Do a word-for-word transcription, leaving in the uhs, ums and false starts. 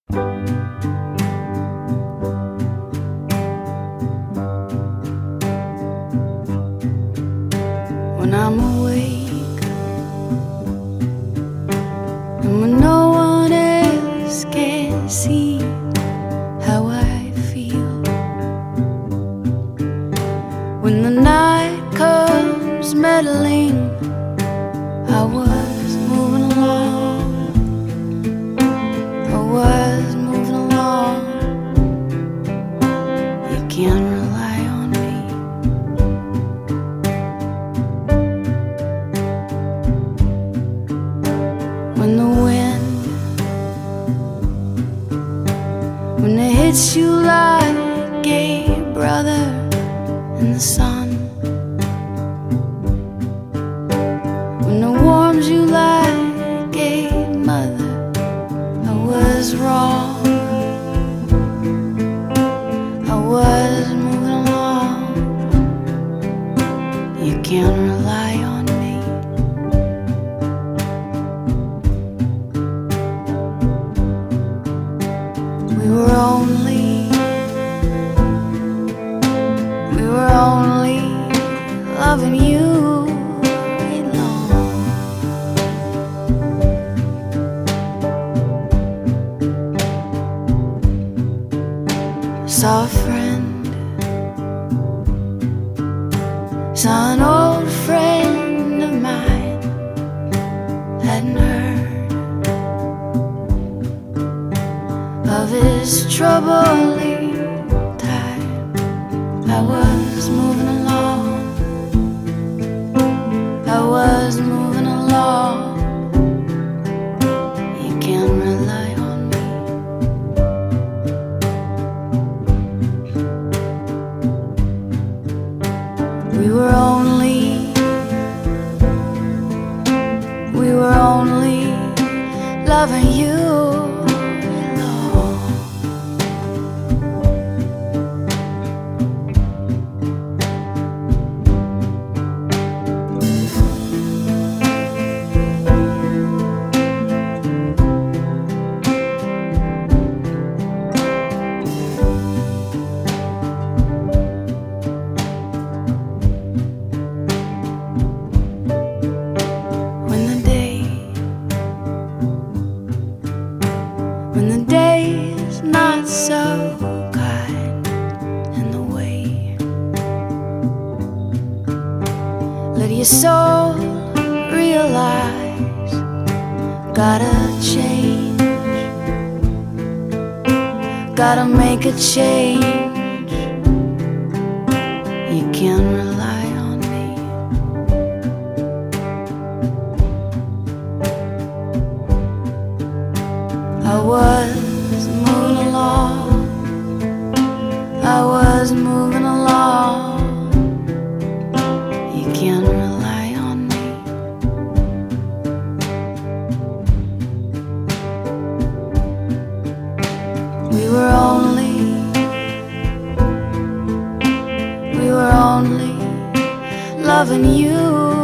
When I'm awake and when no one else can see how I feel, when the night comes meddling, I was moving along, I was moving along. You can't rely on me. When the wind, when it hits you like a brother in the sun, when it warms you like a mother, I was wrong, I was moving along. You can't rely on me. We were only, we were only loving you alone. I saw a friend, saw an old friend of mine, hadn't heard of his troubling time. I was moving along, I was moving along. You can't rely on me. We were only, we were only loving you alone. When the day, when the day is not so kind in the way, let your soul realize, gotta change, gotta make a change. You can't rely on me. I was moving along, I was moving along. You can't rely on me. We were only, we were only loving you